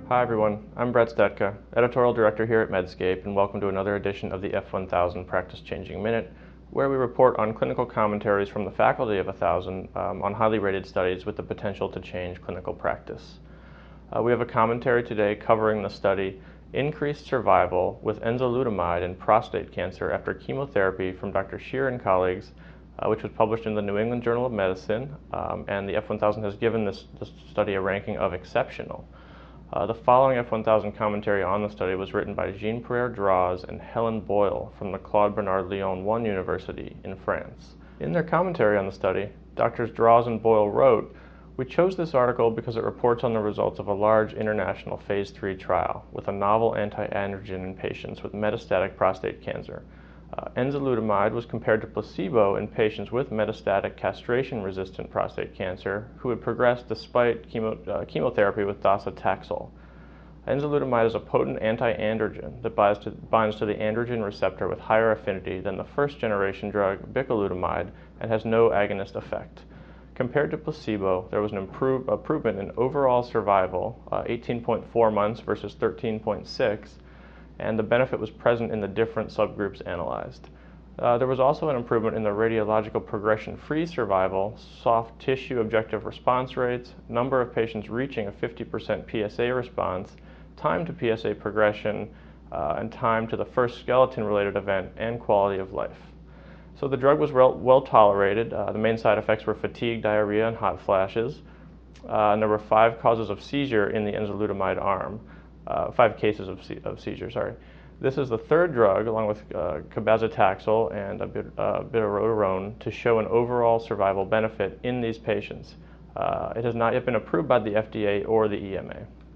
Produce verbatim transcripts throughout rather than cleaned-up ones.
Hi everyone, I'm Brett Stetka, Editorial Director here at Medscape, and welcome to another edition of the F one thousand Practice Changing Minute, where we report on clinical commentaries from the faculty of one thousand um, on highly rated studies with the potential to change clinical practice. Uh, we have a commentary today covering the study Increased Survival with Enzalutamide in Prostate Cancer After Chemotherapy from Doctor Shear and colleagues, uh, which was published in the New England Journal of Medicine, um, and the F one thousand has given this, this study a ranking of exceptional. Uh, the following F one thousand commentary on the study was written by Jean-Pierre Droz and Helen Boyle from the Claude Bernard Lyon one University in France. In their commentary on the study, Doctors Droz and Boyle wrote, "We chose this article because it reports on the results of a large international phase three trial with a novel anti-androgen in patients with metastatic prostate cancer. Uh, enzalutamide was compared to placebo in patients with metastatic castration-resistant prostate cancer who had progressed despite chemo, uh, chemotherapy with docetaxel. Enzalutamide is a potent anti-androgen that binds to, binds to the androgen receptor with higher affinity than the first-generation drug bicalutamide and has no agonist effect. Compared to placebo, there was an improve, improvement in overall survival, uh, eighteen point four months versus thirteen point six, and the benefit was present in the different subgroups analyzed. Uh, there was also an improvement in the radiological progression-free survival, soft tissue objective response rates, number of patients reaching a fifty percent P S A response, time to P S A progression, uh, and time to the first skeleton-related event, and quality of life. So the drug was well, well tolerated. Uh, the main side effects were fatigue, diarrhea, and hot flashes. Uh, and there were five causes of seizure in the enzalutamide arm. Uh, five cases of, se of seizure, sorry. This is the third drug, along with uh, cabazitaxel and a bit, uh, bidaroterone, to show an overall survival benefit in these patients. Uh, it has not yet been approved by the F D A or the E M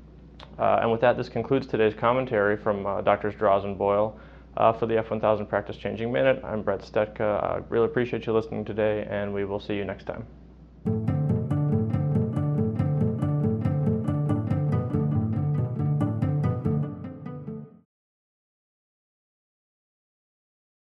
A. Uh, and with that, this concludes today's commentary from uh, Doctors Droz and Boyle. Uh, for the F one thousand Practice Changing Minute, I'm Brett Stetka. I uh, really appreciate you listening today, and we will see you next time.